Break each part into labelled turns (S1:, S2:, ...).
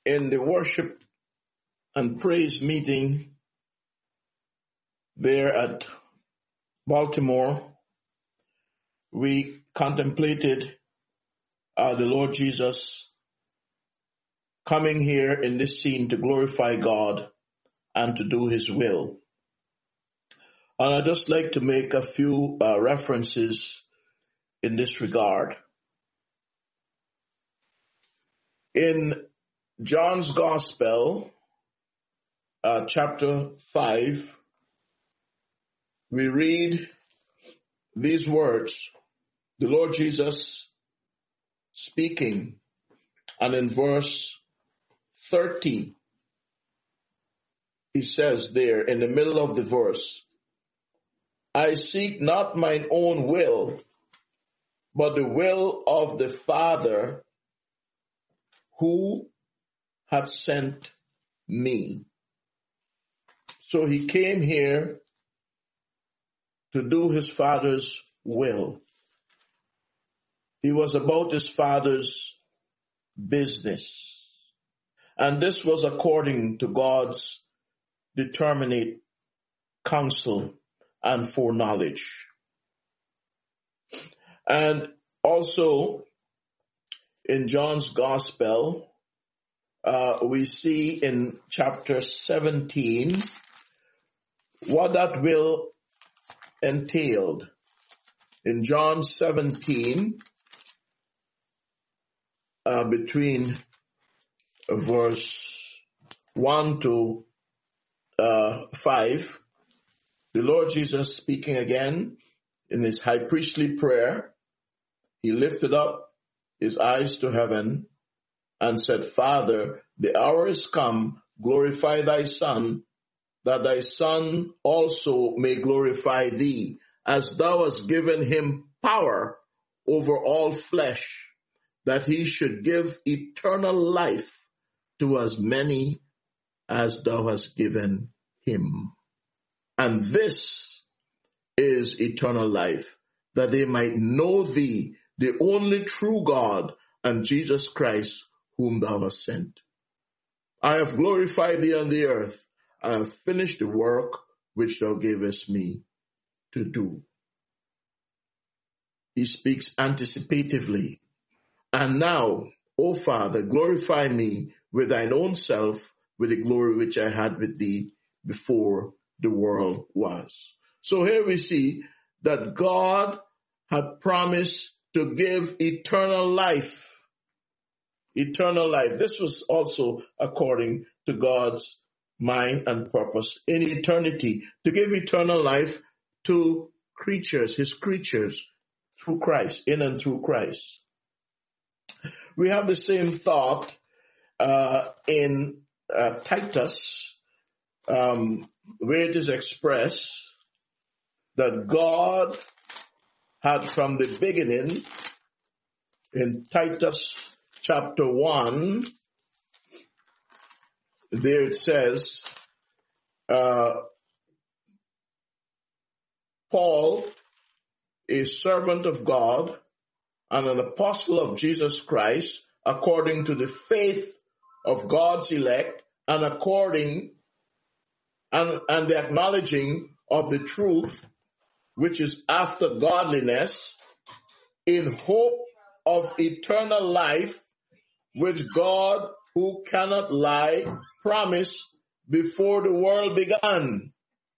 S1: in the worship and praise meeting there at Baltimore, we contemplated the Lord Jesus coming here in this scene to glorify God and to do his will. And I'd just like to make a few references in this regard. In John's Gospel, chapter 5, we read these words, the Lord Jesus speaking, and in verse 30, he says there in the middle of the verse, I seek not mine own will, but the will of the Father who hath sent me. So he came here to do his Father's will. He was about his Father's business. And this was according to God's determinate counsel and foreknowledge. And also in John's Gospel, we see in chapter 17 what that will entailed. In John 17, between verse 1 to 5, the Lord Jesus speaking again in his high priestly prayer, he lifted up his eyes to heaven and said, Father, the hour is come, glorify thy Son, that thy Son also may glorify thee, as thou hast given him power over all flesh, that he should give eternal life to as many as thou hast given him. And this is eternal life, that they might know thee, the only true God, and Jesus Christ, whom thou hast sent. I have glorified thee on the earth. I have finished the work which thou gavest me to do. He speaks anticipatively. And now, O Father, glorify me with thine own self, with the glory which I had with thee before the world was. So here we see that God had promised to give eternal life. Eternal life. This was also according to God's mind and purpose in eternity, to give eternal life to creatures, his creatures, through Christ, in and through Christ. We have the same thought in Titus, where it is expressed that God had from the beginning, in Titus chapter 1, there it says, Paul, a servant of God and an apostle of Jesus Christ, according to the faith of God's elect, and according and the acknowledging of the truth, which is after godliness, in hope of eternal life, which God, who cannot lie, promised before the world began.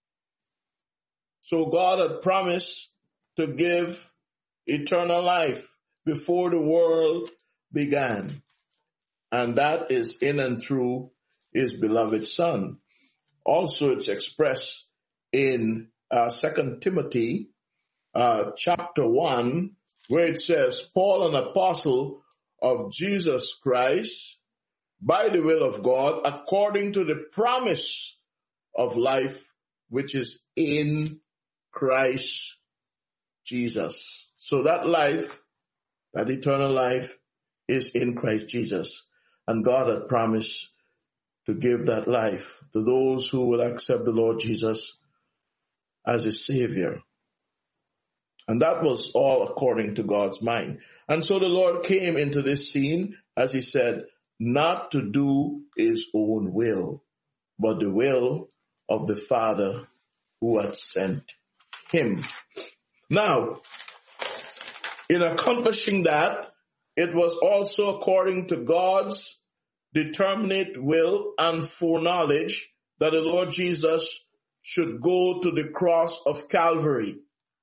S1: So God had promised to give eternal life before the world began. And that is in and through his beloved Son. Also, it's expressed in 2 Timothy chapter 1, where it says, Paul, an apostle of Jesus Christ, by the will of God, according to the promise of life which is in Christ Jesus. So that life, that eternal life, is in Christ Jesus. And God had promised to give that life to those who will accept the Lord Jesus as his Savior. And that was all according to God's mind. And so the Lord came into this scene, as he said, not to do his own will, but the will of the Father who had sent him. Now, in accomplishing that, it was also according to God's determinate will and foreknowledge that the Lord Jesus should go to the cross of Calvary.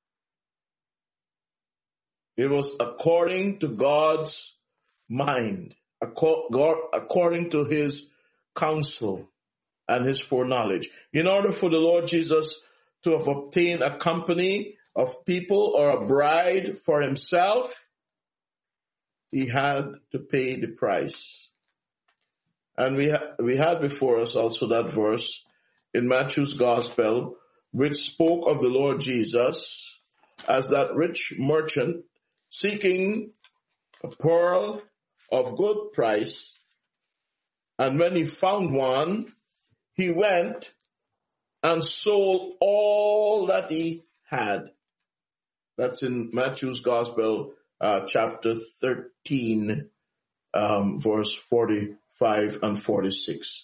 S1: It was according to God's mind, according to his counsel and his foreknowledge. In order for the Lord Jesus to have obtained a company of people or a bride for himself, he had to pay the price. And we had before us also that verse in Matthew's Gospel, which spoke of the Lord Jesus as that rich merchant seeking a pearl of good price. And when he found one, he went and sold all that he had. That's in Matthew's Gospel, chapter 13, verse 45 and 46.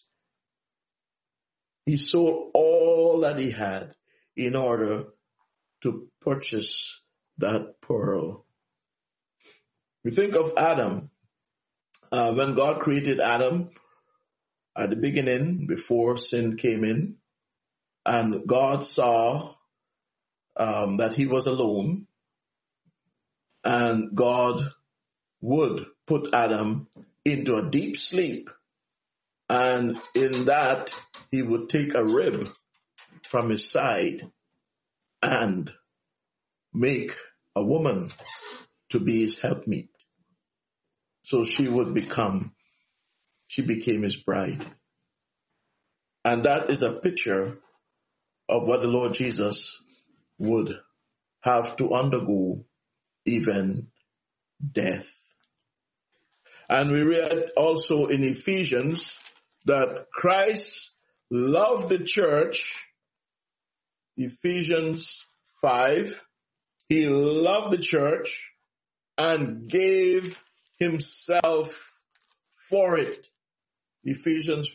S1: He sold all that he had in order to purchase that pearl. We think of Adam. When God created Adam at the beginning, before sin came in, and God saw that he was alone, and God would put Adam into a deep sleep, and in that he would take a rib from his side and make a woman to be his helpmeet. So she became his bride. And that is a picture of what the Lord Jesus would have to undergo, even death. And we read also in Ephesians that Christ loved the church. Ephesians 5, he loved the church and gave himself for it. Ephesians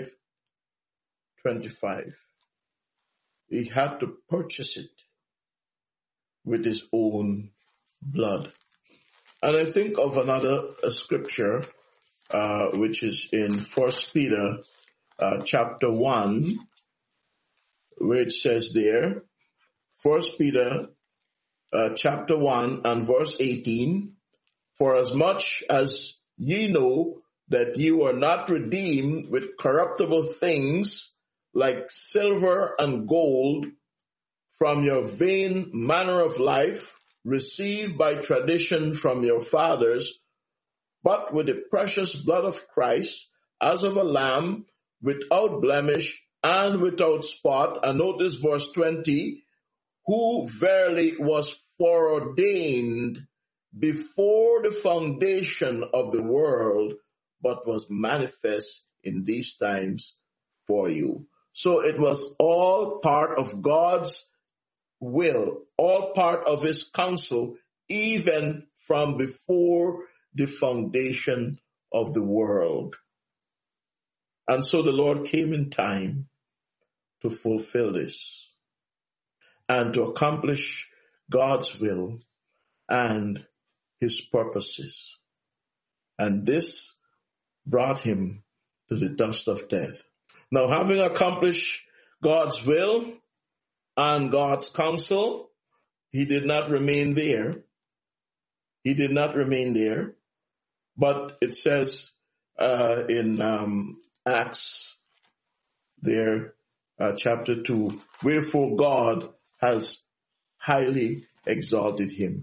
S1: 5:25. He had to purchase it with his own blood. And I think of another scripture, which is in 1 Peter chapter 1, where it says there, 1 Peter chapter 1 and verse 18, for as much as ye know that you are not redeemed with corruptible things like silver and gold from your vain manner of life received by tradition from your fathers, but with the precious blood of Christ as of a lamb without blemish and without spot. And notice verse 20, who verily was foreordained before the foundation of the world, but was manifest in these times for you. So it was all part of God's will, all part of his counsel, even from before the foundation of the world. And so the Lord came in time to fulfill this and to accomplish God's will and his purposes. And this brought him to the dust of death. Now, having accomplished God's will and God's counsel, he did not remain there. He did not remain there. But it says in Acts there, chapter 2, wherefore God has highly exalted him.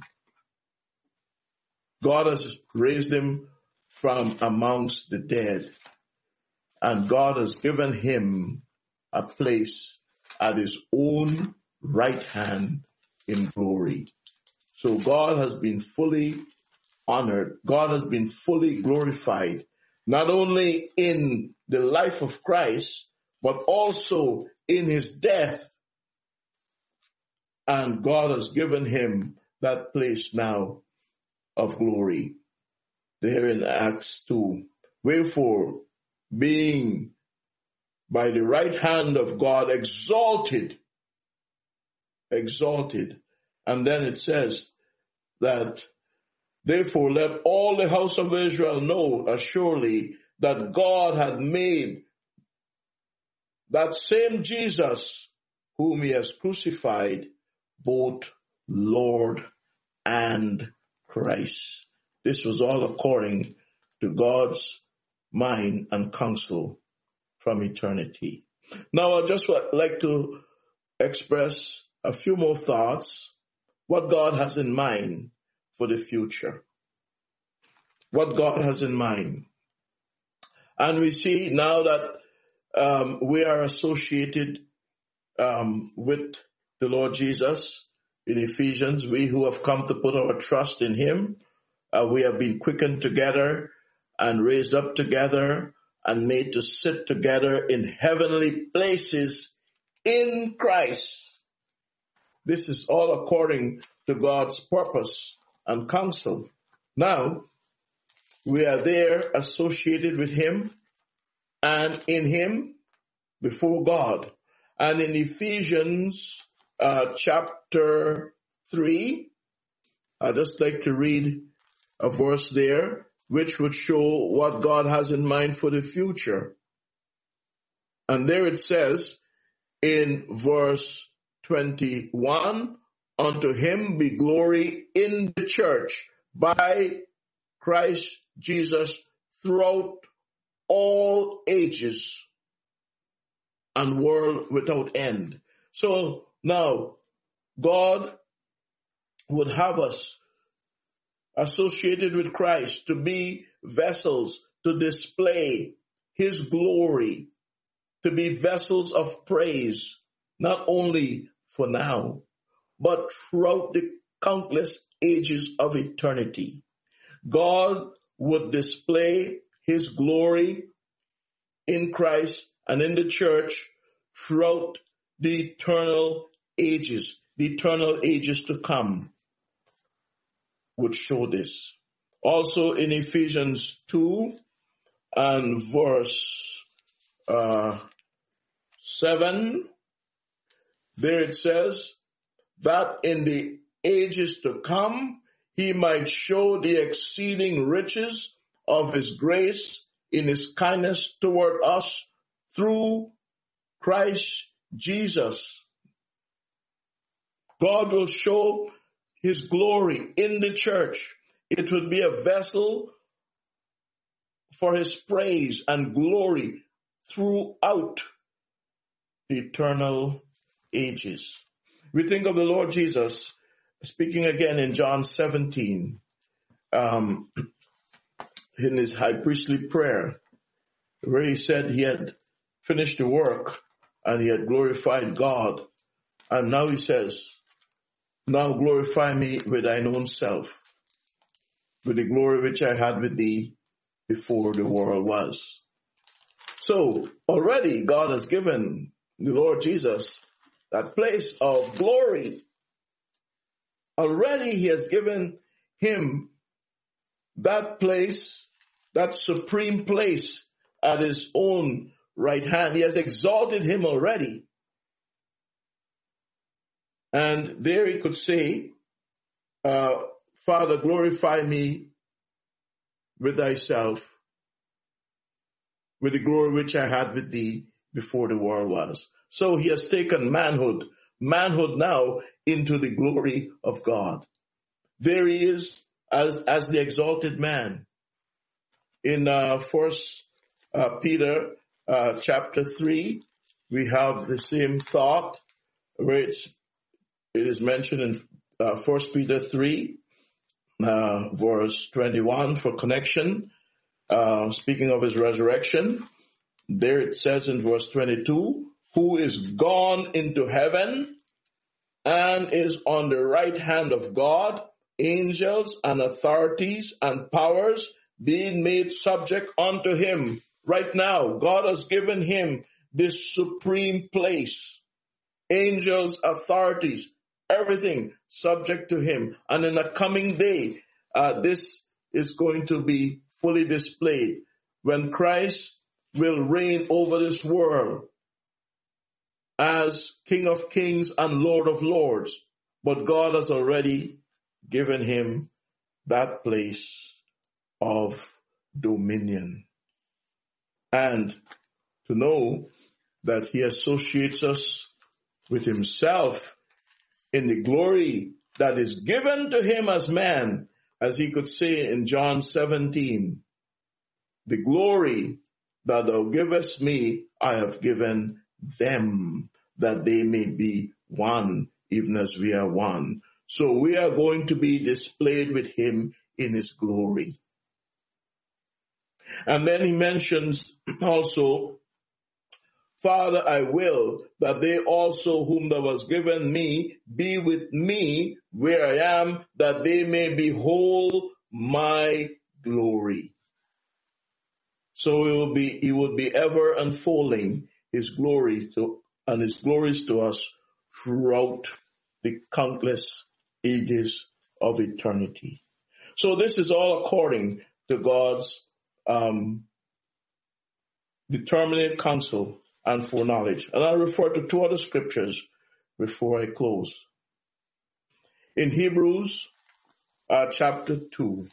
S1: God has raised him from amongst the dead, and God has given him a place at his own right hand in glory. So God has been fully honored. God has been fully glorified, not only in the life of Christ, but also in his death. And God has given him that place now of glory. There in Acts 2, Wherefore, being by the right hand of God exalted. And then it says that, therefore let all the house of Israel know assuredly that God had made that same Jesus whom he has crucified both Lord and Christ. This was all according to God's mind and counsel from eternity. Now I'd just like to express a few more thoughts, what God has in mind for the future. What God has in mind. And we see now that we are associated with the Lord Jesus in Ephesians, we who have come to put our trust in him, we have been quickened together and raised up together and made to sit together in heavenly places in Christ. This is all according to God's purpose and counsel. Now, we are there associated with him and in him before God. And in Ephesians chapter 3, I'd just like to read a verse there which would show what God has in mind for the future. And there it says in verse 21, unto him be glory in the church by Christ Jesus throughout all ages and world without end. So now God would have us associated with Christ to be vessels to display his glory, to be vessels of praise, not only for now, but throughout the countless ages of eternity. God would display his glory in Christ and in the church throughout the eternal ages to come would show this. Also in Ephesians 2 and verse 7, there it says that in the ages to come, he might show the exceeding riches of his grace in his kindness toward us through Christ Jesus. God will show his glory in the church. It would be a vessel for his praise and glory throughout the eternal ages. We think of the Lord Jesus speaking again in John 17, in his high priestly prayer, where he said he had finished the work and he had glorified God. And now he says, now glorify me with thine own self, with the glory which I had with thee before the world was. So already God has given the Lord Jesus that place of glory. Already he has given him that place, that supreme place at his own right hand. He has exalted him already. And there he could say, Father, glorify me with thyself, with the glory which I had with thee before the world was. So he has taken manhood now into the glory of God. There he is as the exalted man. In 1 Peter chapter 3, we have the same thought where it is mentioned in 1 Peter 3, verse 21 for connection, speaking of his resurrection. There it says in verse 22, who is gone into heaven and is on the right hand of God, angels and authorities and powers being made subject unto him. Right now, God has given him this supreme place. Angels, authorities, everything subject to him. And in a coming day, this is going to be fully displayed. when Christ will reign over this world as King of Kings and Lord of Lords. But God has already given him that place of dominion. And to know that he associates us with himself in the glory that is given to him as man, as he could say in John 17, the glory that thou givest me, I have given them, that they may be one, even as we are one. So we are going to be displayed with him in his glory. And then he mentions also, Father, I will that they also whom thou hast given me be with me where I am, that they may behold my glory. So he will be ever unfolding his glory and his glories to us throughout the countless ages of eternity. So this is all according to God's determinate counsel and foreknowledge. And I'll refer to two other scriptures before I close. In Hebrews chapter 2,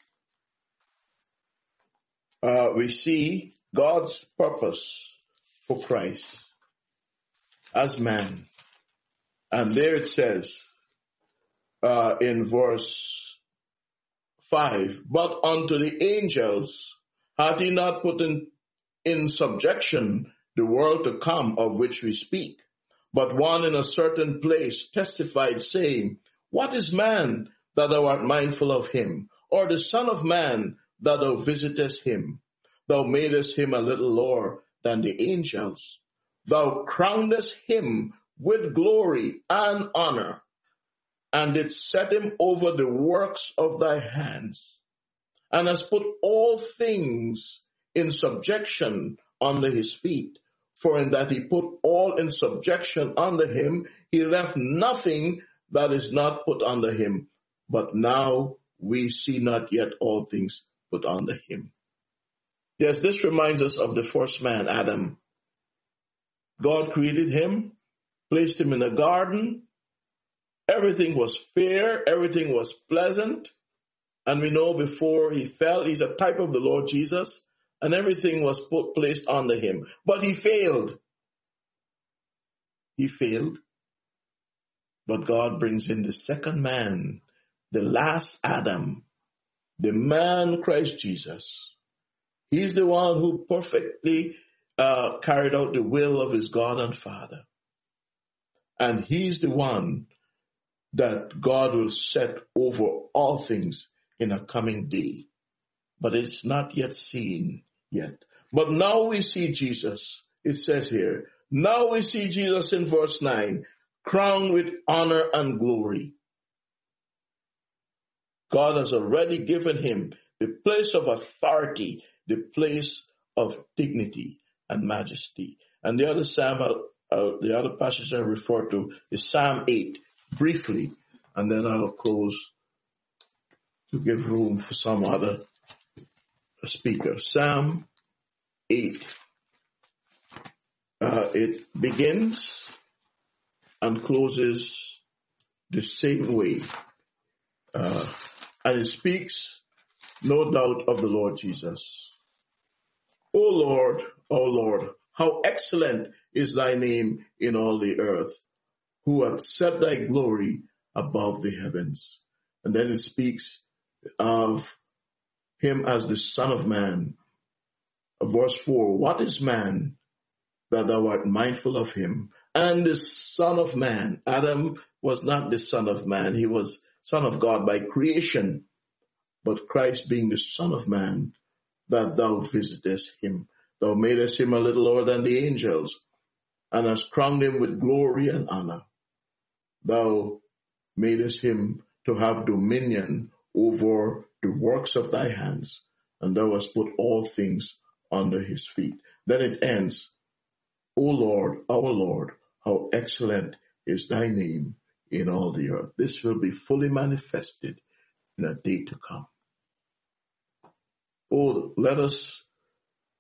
S1: we see God's purpose for Christ as man. And there it says in verse 5, but unto the angels hath he not put in subjection the world to come, of which we speak. But one in a certain place testified, saying, what is man that thou art mindful of him? Or the son of man that thou visitest him? Thou madest him a little lower than the angels. Thou crownedest him with glory and honor, and didst set him over the works of thy hands, and hast put all things in subjection under his feet. For in that he put all in subjection under him, he left nothing that is not put under him. But now we see not yet all things put under him. Yes, this reminds us of the first man, Adam. God created him, placed him in a garden. Everything was fair, everything was pleasant. And we know before he fell, he's a type of the Lord Jesus, and everything was placed under him. But he failed. He failed. But God brings in the second man, the last Adam, the man Christ Jesus. He's the one who perfectly carried out the will of his God and Father. And he's the one that God will set over all things in a coming day. But it's not yet seen yet. But now we see Jesus. It says here, now we see Jesus in verse 9, crowned with honor and glory. God has already given him the place of authority, the place of dignity and majesty. And the other psalm, the other passage I refer to is Psalm 8, briefly, and then I'll close to give room for some other speaker. Psalm 8. It begins and closes the same way. And it speaks, no doubt, of the Lord Jesus. O Lord, how excellent is thy name in all the earth, who hath set thy glory above the heavens. And then it speaks of him as the Son of Man. Verse 4, what is man that thou art mindful of him? And the Son of Man. Adam was not the Son of Man. He was Son of God by creation. But Christ being the Son of Man, that thou visitest him. Thou madest him a little lower than the angels, and hast crowned him with glory and honor. Thou madest him to have dominion over the works of thy hands, and thou hast put all things under his feet. Then it ends, O Lord, our Lord, how excellent is thy name in all the earth. This will be fully manifested in a day to come. Oh, let us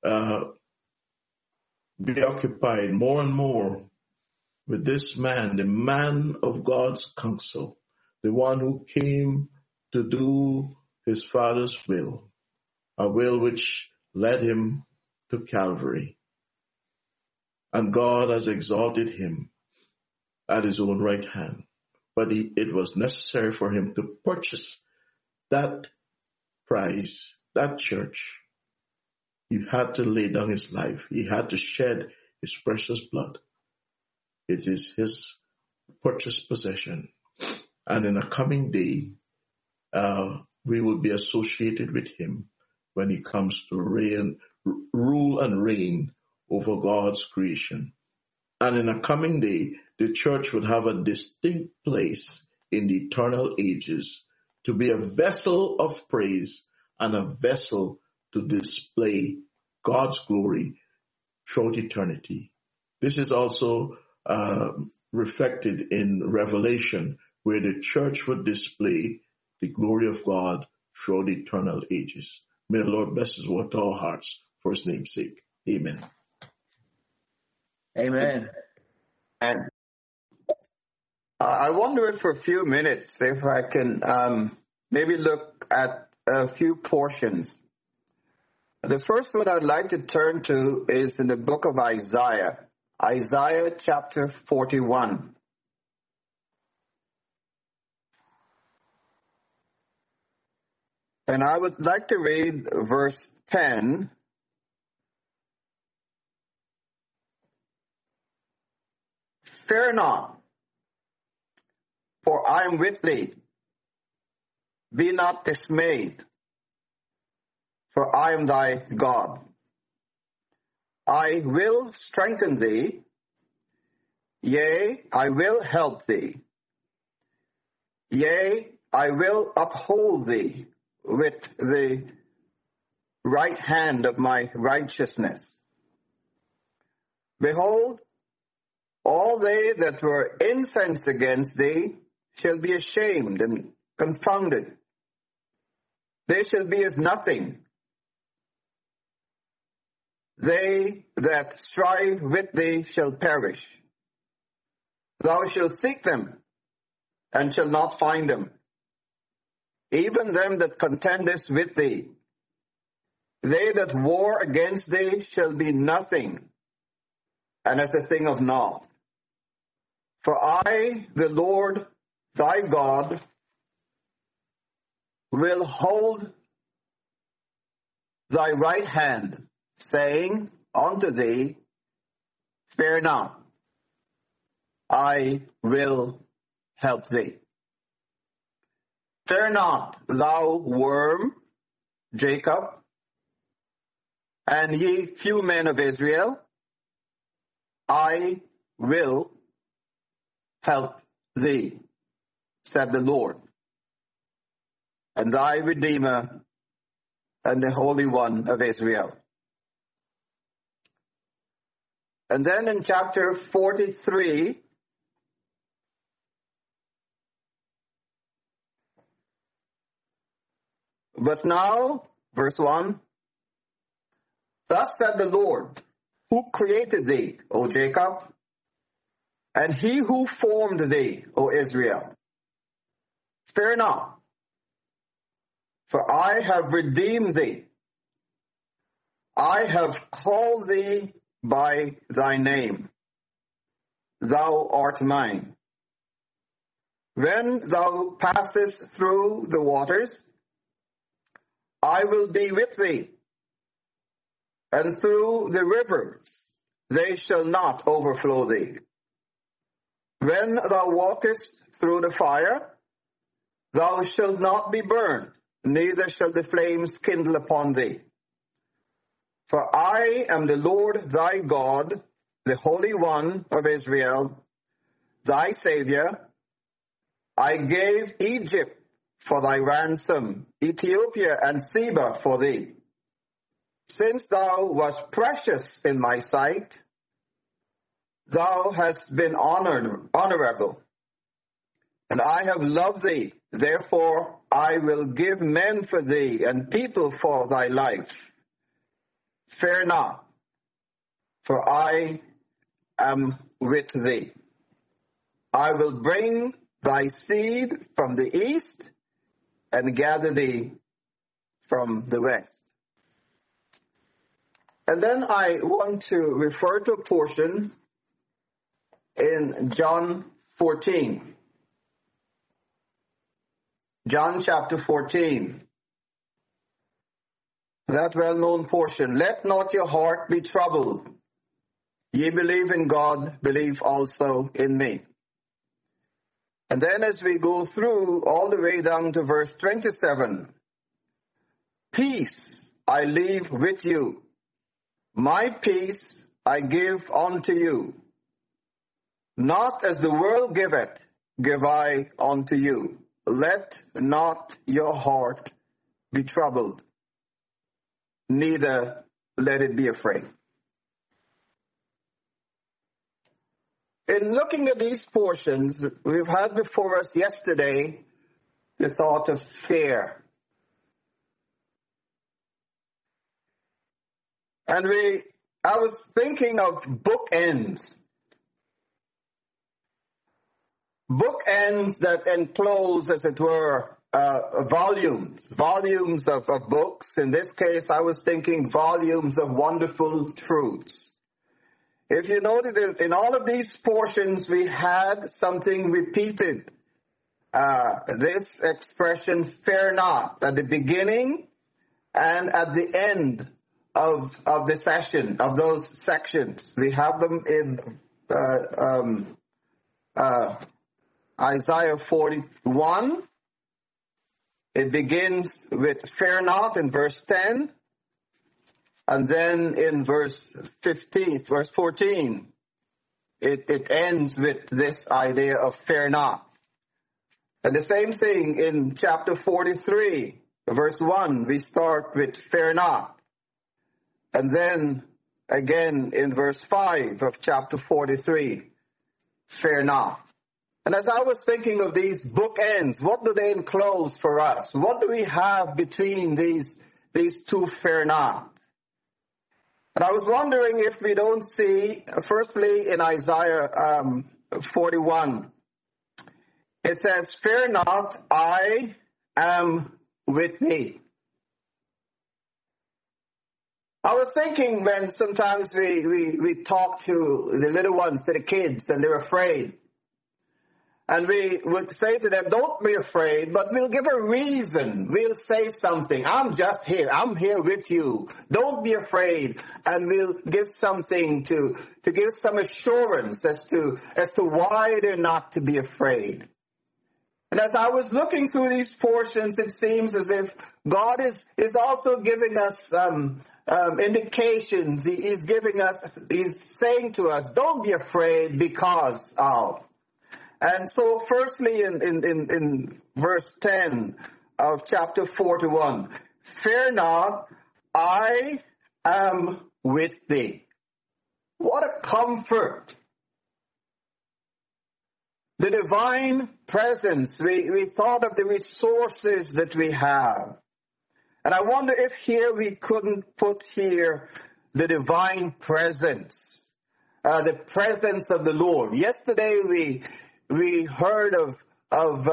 S1: be occupied more and more with this man, the man of God's counsel, the one who came to do his Father's will, a will which led him to Calvary. And God has exalted him at his own right hand. But it was necessary for him to purchase that prize, that church. He had to lay down his life. He had to shed his precious blood. It is his purchased possession. And in a coming day, we will be associated with him when he comes to rule and reign over God's creation. And in a coming day, the church would have a distinct place in the eternal ages to be a vessel of praise and a vessel to display God's glory throughout eternity. This is also reflected in Revelation, where the church would display the glory of God throughout eternal ages. May the Lord bless his word to our hearts for his name's sake. Amen.
S2: Amen.
S3: And I wonder if for a few minutes, if I can maybe look at a few portions. The first one I'd like to turn to is in the book of Isaiah. Isaiah chapter 41. And I would like to read verse 10. Fear not, for I am with thee. Be not dismayed, for I am thy God. I will strengthen thee, yea, I will help thee. Yea, I will uphold thee with the right hand of my righteousness. Behold, all they that were incensed against thee shall be ashamed and confounded. They shall be as nothing. They that strive with thee shall perish. Thou shalt seek them, and shalt not find them. Even them that contendest with thee. They that war against thee shall be nothing, and as a thing of naught. For I, the Lord thy God, will hold thy right hand, saying unto thee, fear not, I will help thee. Fear not, thou worm, Jacob, and ye few men of Israel, I will help thee, said the Lord, and thy Redeemer, and the Holy One of Israel. And then in chapter 43, but now, verse 1, thus said the Lord, who created thee, O Jacob, and he who formed thee, O Israel. Fear not, for I have redeemed thee. I have called thee by thy name. Thou art mine. When thou passest through the waters, I will be with thee. And through the rivers, they shall not overflow thee. When thou walkest through the fire, thou shalt not be burned, neither shall the flames kindle upon thee. For I am the Lord thy God, the Holy One of Israel, thy Savior. I gave Egypt for thy ransom, Ethiopia and Seba for thee. Since thou wast precious in my sight, thou hast been honorable, and I have loved thee. Therefore I will give men for thee and people for thy life. Fear not, for I am with thee. I will bring thy seed from the east and gather thee from the west. And then I want to refer to a portion in John 14. John chapter 14. That well-known portion. Let not your heart be troubled. Ye believe in God, believe also in me. And then as we go through all the way down to verse 27, peace I leave with you. My peace I give unto you. Not as the world giveth, give I unto you. Let not your heart be troubled, neither let it be afraid. In looking at these portions, we've had before us yesterday the thought of fear. And I was thinking of bookends. Bookends that enclose, as it were, volumes of books. In this case, I was thinking volumes of wonderful truths. If you noted, in all of these portions, we had something repeated. This expression, fear not, at the beginning and at the end of the session, of those sections. We have them in Isaiah 41. It begins with fear not in verse 10. And then in verse 14, it ends with this idea of fear not. And the same thing in chapter 43, verse 1, we start with fear not. And then again in verse 5 of chapter 43, fear not. And as I was thinking of these bookends, what do they enclose for us? What do we have between these two fear not? And I was wondering if we don't see, firstly in Isaiah 41, it says, fear not, I am with thee. I was thinking when sometimes we talk to the little ones, to the kids, and they're afraid. And we would say to them, don't be afraid, but we'll give a reason. We'll say something. I'm just here. I'm here with you. Don't be afraid. And we'll give something to give some assurance as to why they're not to be afraid. And as I was looking through these portions, it seems as if God is also giving us indications. He's saying to us, don't be afraid because of. And so firstly in verse 10 of chapter 41, fear not, I am with thee. What a comfort. The divine presence, we thought of the resources that we have. And I wonder if here we couldn't put here the divine presence, the presence of the Lord. Yesterday we heard of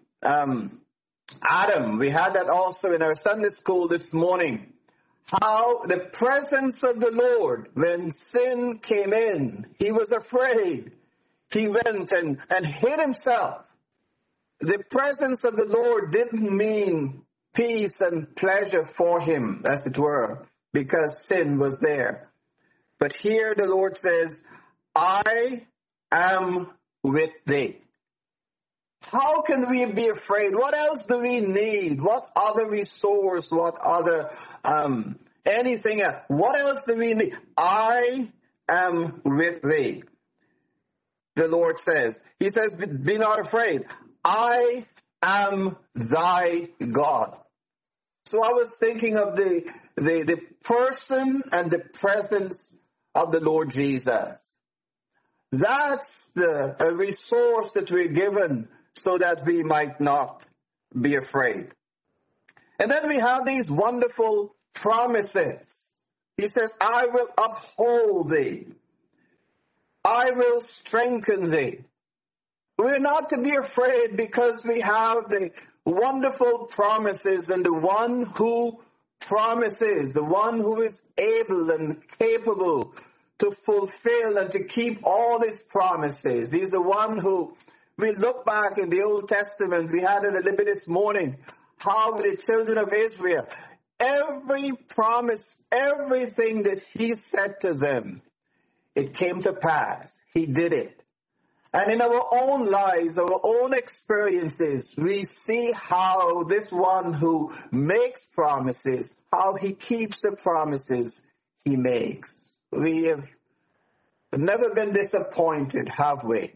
S3: Adam. We had that also in our Sunday school this morning. How the presence of the Lord, when sin came in, he was afraid. He went and hid himself. The presence of the Lord didn't mean peace and pleasure for him, as it were, because sin was there. But here the Lord says, I am with thee. How can we be afraid? What else do we need? What other resource? What other anything else? What else do we need? I am with thee. The Lord says. He says, be not afraid. I am thy God. So I was thinking of the person and the presence of the Lord Jesus. That's a resource that we're given so that we might not be afraid. And then we have these wonderful promises. He says, I will uphold thee. I will strengthen thee. We're not to be afraid because we have the wonderful promises and the one who promises, the one who is able and capable to fulfill and to keep all his promises. He's the one who, we look back in the Old Testament, we had it a little bit this morning, how the children of Israel, every promise, everything that he said to them, it came to pass. He did it. And in our own lives, our own experiences, we see how this one who makes promises, how he keeps the promises he makes. We have never been disappointed, have we?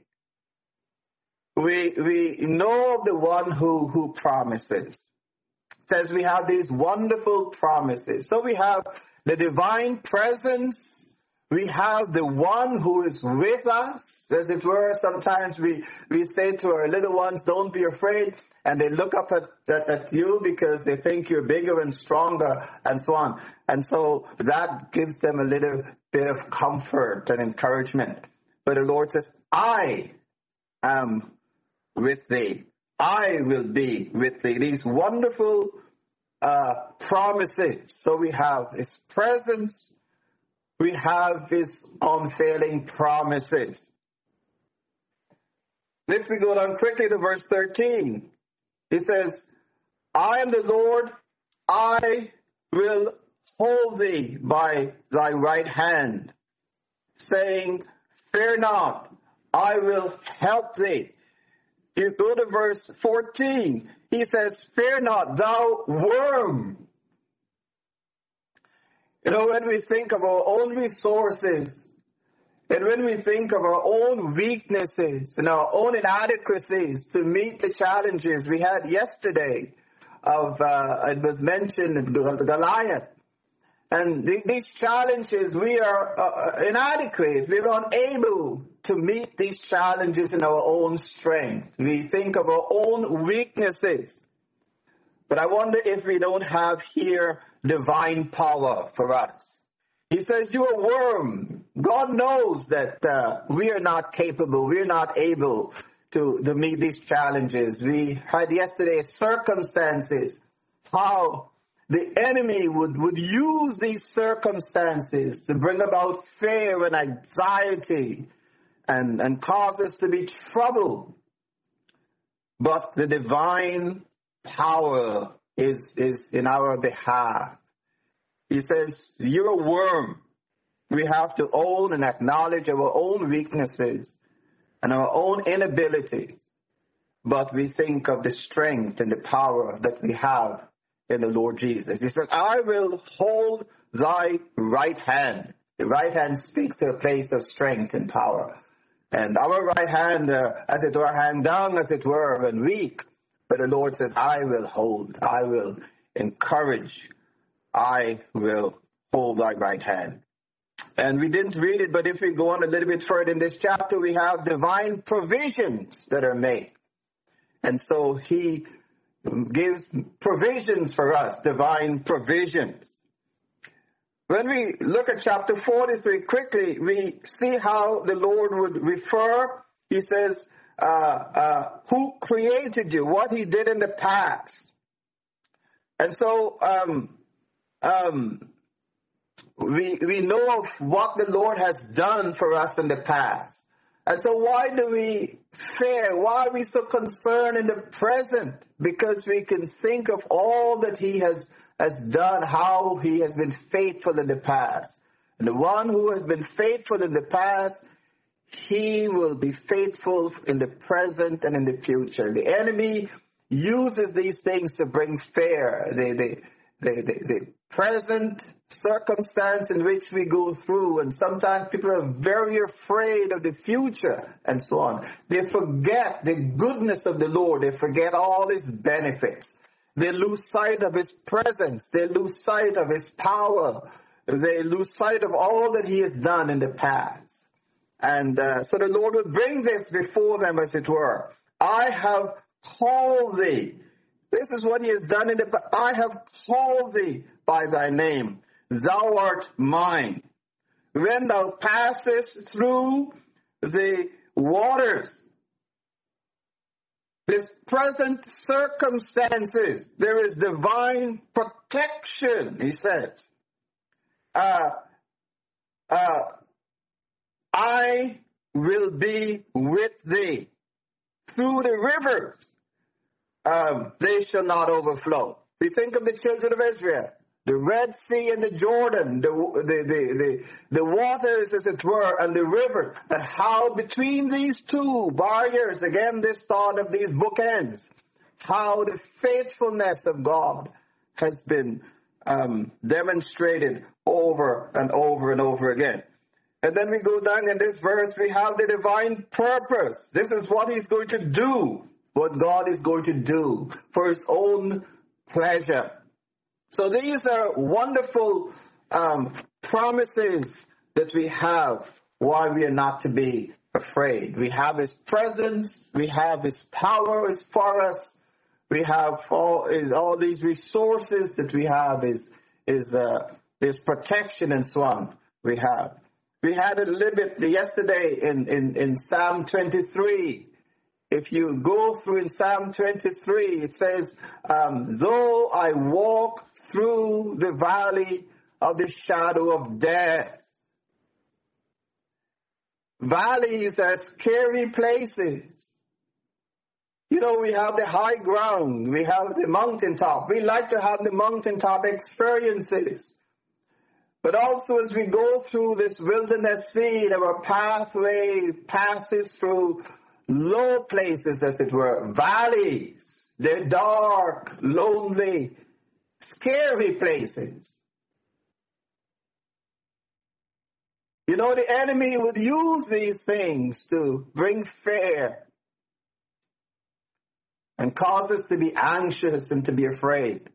S3: We know of the one who promises. It says we have these wonderful promises. So we have the divine presence. We have the one who is with us, as it were. Sometimes we say to our little ones, don't be afraid. And they look up at you because they think you're bigger and stronger and so on. And so that gives them a little bit of comfort and encouragement. But the Lord says, I am with thee. I will be with thee. These wonderful promises. So we have his presence. We have his unfailing promises. If we go down quickly to verse 13, he says, I am the Lord, I will hold thee by thy right hand, saying, fear not, I will help thee. You go to verse 14, he says, fear not, thou worm. You know, when we think of our own resources, and when we think of our own weaknesses and our own inadequacies to meet the challenges we had yesterday of, it was mentioned, Goliath. And these challenges, we are inadequate. We're unable to meet these challenges in our own strength. We think of our own weaknesses. But I wonder if we don't have here divine power for us. He says, you're a worm. God knows that we are not capable, we're not able to meet these challenges. We had yesterday circumstances, how the enemy would use these circumstances to bring about fear and anxiety and cause us to be troubled. But the divine power is in our behalf. He says, you're a worm. We have to own and acknowledge our own weaknesses and our own inability. But we think of the strength and the power that we have in the Lord Jesus. He says, I will hold thy right hand. The right hand speaks to a place of strength and power. And our right hand, as it were, hang down, as it were, and weak. But the Lord says, I will hold, I will encourage, I will hold thy right hand. And we didn't read it, but if we go on a little bit further in this chapter, we have divine provisions that are made. And so he gives provisions for us, divine provisions. When we look at chapter 43 quickly, we see how the Lord would refer. He says, who created you, what he did in the past. And so we know of what the Lord has done for us in the past. And so why do we fear? Why are we so concerned in the present? Because we can think of all that he has done, how he has been faithful in the past. And the one who has been faithful in the past, he will be faithful in the present and in the future. The enemy uses these things to bring fear. The present circumstance in which we go through, and sometimes people are very afraid of the future and so on. They forget the goodness of the Lord. They forget all his benefits. They lose sight of his presence. They lose sight of his power. They lose sight of all that he has done in the past. And so the Lord would bring this before them, as it were. I have called thee. This is what he has done in the past. I have called thee by thy name. thou art mine. When thou passest through the waters, this present circumstances, there is divine protection, he says. I will be with thee. Through the rivers, they shall not overflow. We think of the children of Israel, the Red Sea and the Jordan, the waters, as it were, and the river, and how between these two barriers, again, this thought of these bookends, how the faithfulness of God has been demonstrated over and over and over again. And then we go down in this verse, we have the divine purpose. This is what he's going to do, what God is going to do for his own pleasure. So these are wonderful promises that we have why we are not to be afraid. We have his presence, we have his power is for us, we have all these resources that we have is protection and so on we have. We had a little bit yesterday in Psalm 23. If you go through in Psalm 23, it says, though I walk through the valley of the shadow of death. Valleys are scary places. You know, we have the high ground. We have the mountaintop. We like to have the mountaintop experiences. But also as we go through this wilderness scene, our pathway passes through low places, as it were, valleys. They're dark, lonely, scary places. You know, the enemy would use these things to bring fear and cause us to be anxious and to be afraid.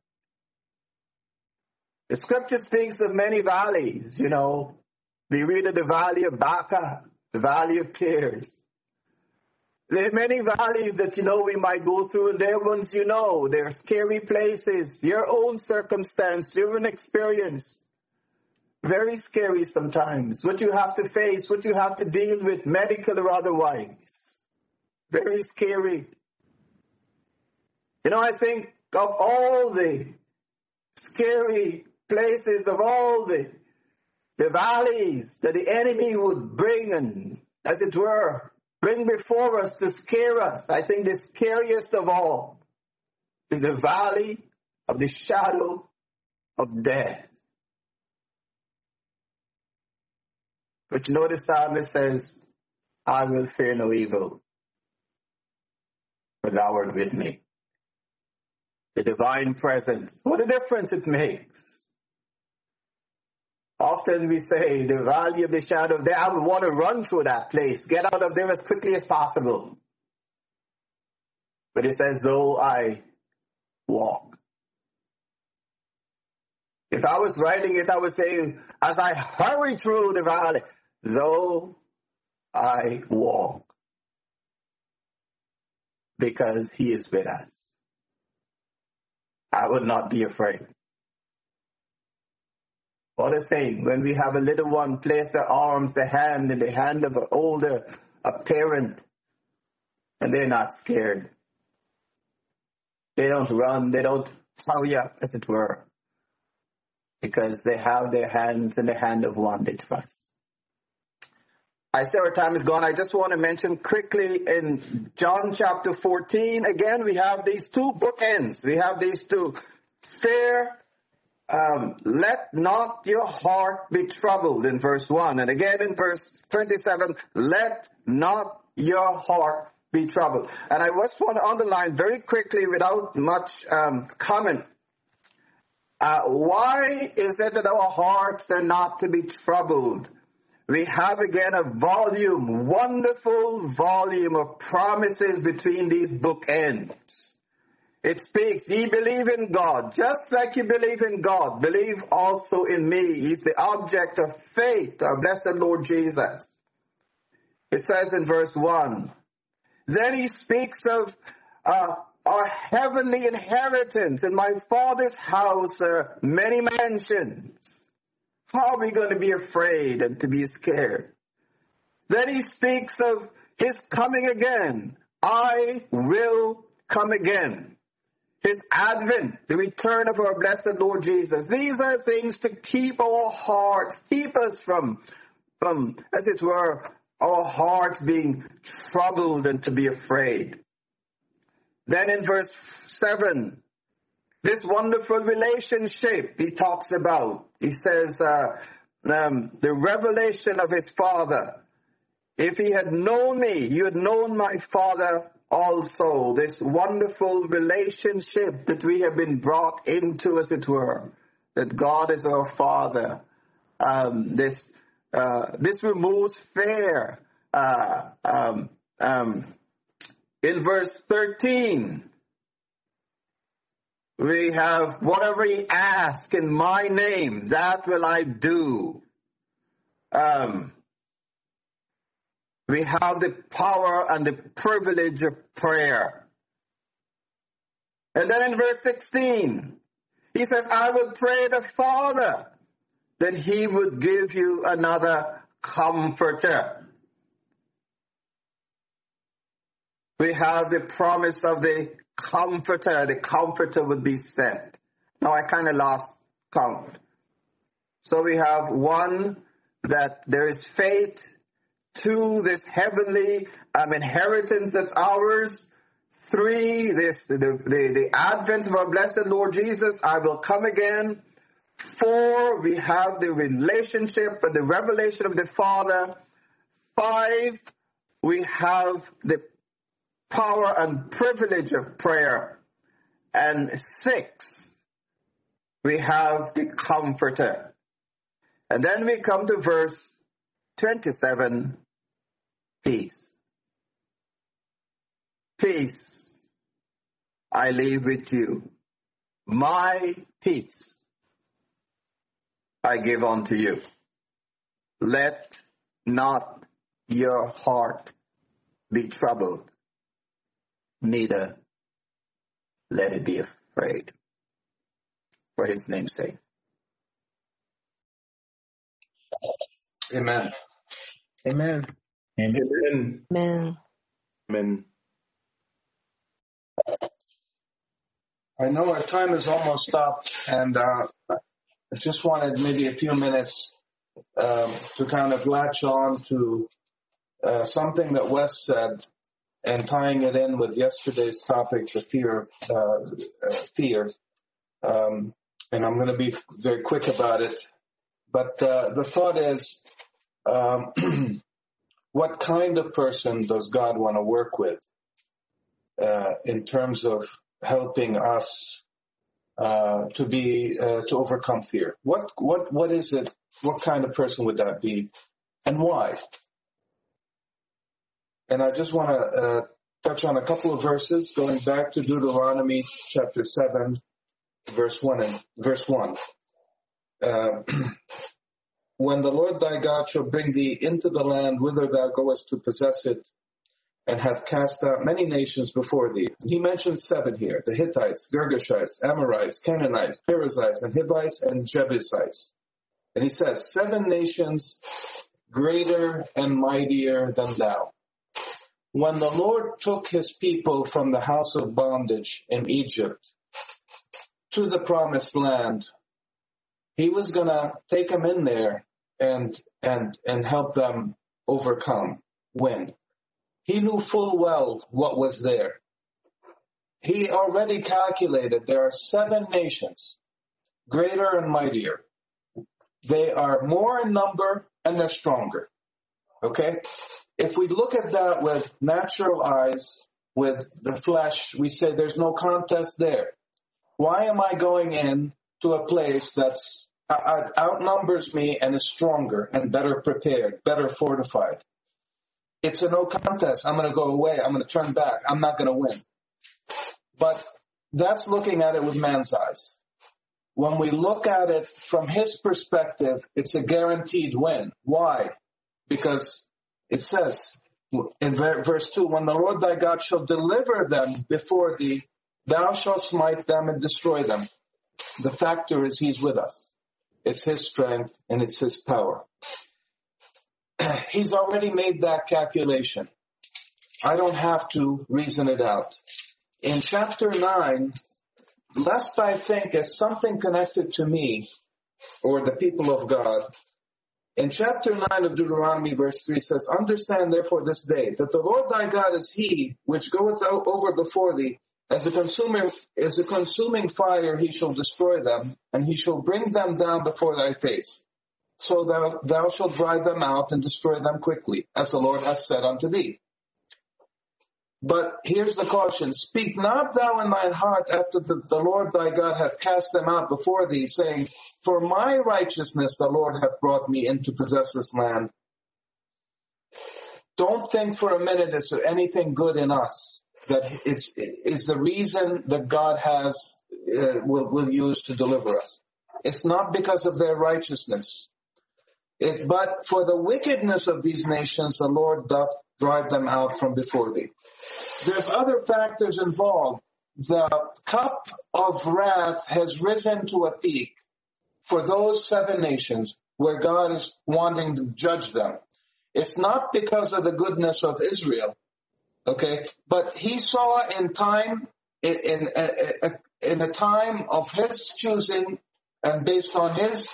S3: The scripture speaks of many valleys, you know. We read of the valley of Baca, the valley of tears. There are many valleys that, you know, we might go through, and they're ones, you know, they're scary places. Your own circumstance, your own experience. Very scary sometimes. What you have to face, what you have to deal with, medical or otherwise. Very scary. You know, I think of all the scary places, of all the valleys that the enemy would bring and, as it were, bring before us to scare us. I think the scariest of all is the valley of the shadow of death. But you know the psalmist says, I will fear no evil, for thou art with me. The divine presence. What a difference it makes. Often we say, the valley of the shadow of death, I would want to run through that place, get out of there as quickly as possible. But it says, though I walk. If I was writing it, I would say, as I hurry through the valley, though I walk. Because he is with us. I would not be afraid. What a thing, when we have a little one place their arms, their hand in the hand of a parent, and they're not scared. They don't run, they don't hurry up, as it were, because they have their hands in the hand of one they trust. I say our time is gone. I just want to mention quickly in John chapter 14, again, we have these two bookends. We have these two. Fear, let not your heart be troubled in verse 1. And again in verse 27, let not your heart be troubled. And I just want to underline very quickly without much comment. Why is it that our hearts are not to be troubled? We have again a wonderful volume of promises between these bookends. It speaks, ye believe in God, just like you believe in God, believe also in me. He's the object of faith, our blessed Lord Jesus. It says in verse 1, then he speaks of our heavenly inheritance. In my Father's house are many mansions. How are we going to be afraid and to be scared? Then he speaks of his coming again. I will come again. His advent, the return of our blessed Lord Jesus. These are things to keep our hearts, keep us from, as it were, our hearts being troubled and to be afraid. Then in verse 7, this wonderful relationship he talks about. He says, the revelation of his Father. If he had known me, you had known my Father also. This wonderful relationship that we have been brought into, as it were, that God is our Father. This removes fear. In verse 13, we have, whatever ye ask in my name, that will I do. We have the power and the privilege of prayer. And then in verse 16, he says, I will pray the Father that he would give you another comforter. We have the promise of the comforter. The comforter would be sent. Now I kind of lost count. So we have 1, that there is faith. 2, this heavenly inheritance that's ours. 3, the advent of our blessed Lord Jesus. I will come again. 4, we have the relationship and the revelation of the Father. 5, we have the power and privilege of prayer. And 6, we have the comforter. And then we come to verse 27, peace. Peace I leave with you. My peace I give unto you. Let not your heart be troubled, neither let it be afraid. For his name's sake.
S2: Amen.
S4: Amen.
S1: Amen.
S5: Amen.
S1: Amen.
S2: I know our time is almost up, and I just wanted maybe a few minutes to kind of latch on to something that Wes said, and tying it in with yesterday's topic, the fear. And I'm going to be very quick about it. But the thought is, what kind of person does God want to work with in terms of helping us to overcome fear? What is it? What kind of person would that be, and why? And I just want to touch on a couple of verses, going back to Deuteronomy chapter 7, verse 1. When the Lord thy God shall bring thee into the land whither thou goest to possess it, and hath cast out many nations before thee. And he mentions 7 here: the Hittites, Girgashites, Amorites, Canaanites, Perizzites, and Hivites, and Jebusites. And he says, 7 nations greater and mightier than thou. When the Lord took his people from the house of bondage in Egypt to the promised land, he was going to take them in there and help them overcome, win. He knew full well what was there. He already calculated there are 7 nations, greater and mightier. They are more in number and they're stronger. Okay? If we look at that with natural eyes, with the flesh, we say there's no contest there. Why am I going in to a place that's outnumbers me and is stronger and better prepared, better fortified? It's a no contest. I'm going to go away. I'm going to turn back. I'm not going to win. But that's looking at it with man's eyes. When we look at it from his perspective, it's a guaranteed win. Why? Because it says in verse 2, when the Lord thy God shall deliver them before thee, thou shalt smite them and destroy them. The factor is he's with us. it's His strength, and it's His power. He's already made that calculation. I don't have to reason it out. In chapter 9, lest I think as something connected to me or the people of God, in chapter 9 of Deuteronomy, verse 3 says, understand therefore this day that the Lord thy God is He which goeth over before thee, as a consuming fire He shall destroy them, and He shall bring them down before thy face. So thou shalt drive them out and destroy them quickly, as the Lord hath said unto thee. But here's the caution, speak not thou in thine heart after the Lord thy God hath cast them out before thee, saying, for my righteousness the Lord hath brought me in to possess this land. Don't think for a minute is there anything good in us that is the reason that God will use to deliver us. It's not because of their righteousness. But for the wickedness of these nations, the Lord doth drive them out from before thee. There's other factors involved. The cup of wrath has risen to a peak for those 7 nations where God is wanting to judge them. It's not because of the goodness of Israel, okay? But He saw in a time of His choosing and based on His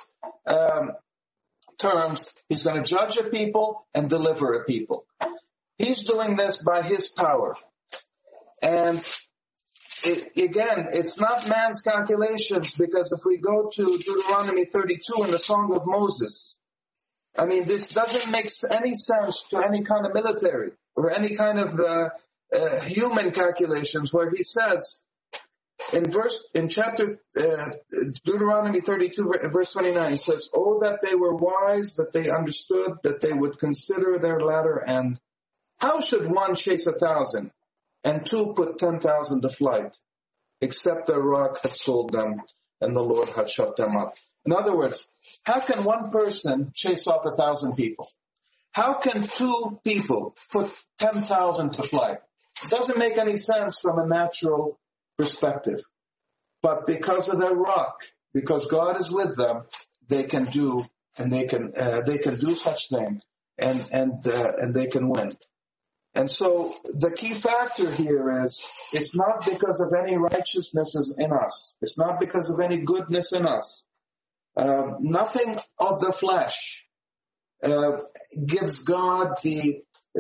S2: terms, He's going to judge a people and deliver a people. He's doing this by His power. And again, it's not man's calculations, because if we go to Deuteronomy 32 in the Song of Moses, I mean, this doesn't make any sense to any kind of military or any kind of human calculations, where he says, in chapter Deuteronomy 32, verse 29, he says, oh, that they were wise, that they understood, that they would consider their latter end. How should one chase 1,000 and 2 put 10,000 to flight, except the rock had sold them and the Lord had shut them up? In other words, how can one person chase off 1,000 people? How can 2 people put 10,000 to flight? It doesn't make any sense from a natural perspective. But because of their rock, because God is with them, they can do such thing, and they can win. And so the key factor here is, it's not because of any righteousness in us. It's not because of any goodness in us. Nothing of the flesh gives God the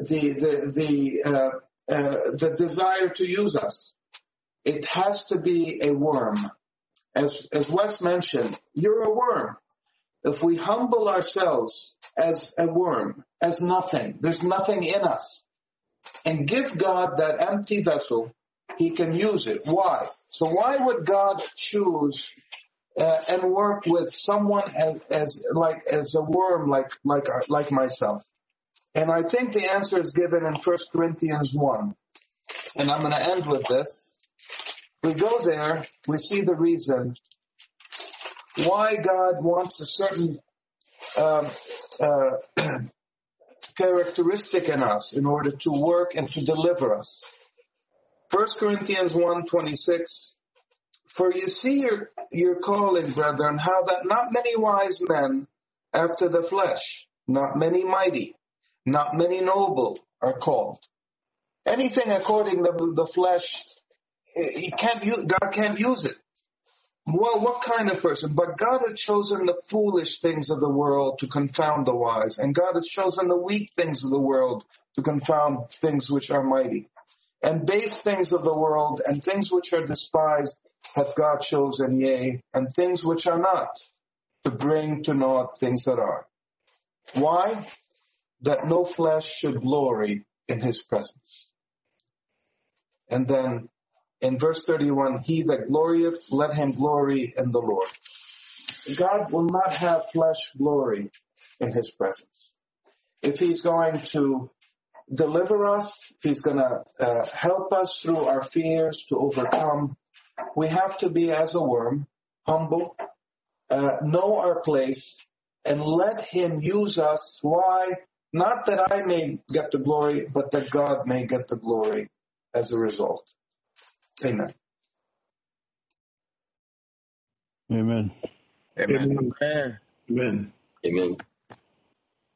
S2: desire to use us. It has to be a worm. As Wes mentioned, you're a worm. If we humble ourselves as a worm, as nothing, there's nothing in us, and give God that empty vessel, He can use it. Why? So why would God choose and work with someone as a worm like myself? And I think the answer is given in 1 Corinthians 1. And I'm going to end with this. We go there, we see the reason why God wants a certain characteristic in us in order to work and to deliver us. 1 Corinthians 1:26, for you see your calling, brethren, how that not many wise men after the flesh, not many mighty, not many noble are called. Anything according to the flesh, God can't use it. Well, what kind of person? But God has chosen the foolish things of the world to confound the wise, and God has chosen the weak things of the world to confound things which are mighty. And base things of the world and things which are despised hath God chosen, yea, and things which are not, to bring to naught things that are. Why? That no flesh should glory in His presence. And then in verse 31, he that glorieth, let him glory in the Lord. God will not have flesh glory in His presence. If He's going to deliver us, if He's going to help us through our fears to overcome, we have to be as a worm, humble, know our place, and let Him use us. Why? Not that I may get the glory, but that God may get the glory as a result. Amen.
S4: Amen.
S3: Amen.
S1: Amen. Amen.
S4: Amen.